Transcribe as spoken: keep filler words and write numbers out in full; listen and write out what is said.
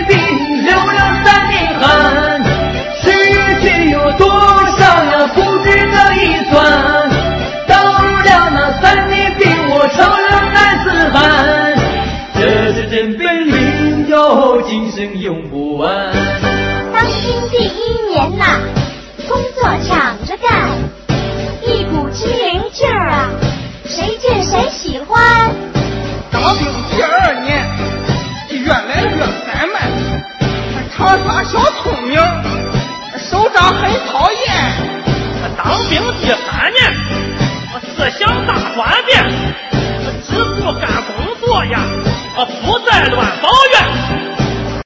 兵，流了三年寒。失去有多少呀，不值得一算。到了那三年兵，我成了男子汉。这是真本领哟，今生用不完。 当兵第一年呐，工作抢着干，一股机灵劲儿啊，谁见谁喜欢。 当兵第二年，越来越散漫，常耍小聪明，首长很讨厌。 当兵第三年，思想大转变，只顾干工作呀，不再乱抱怨。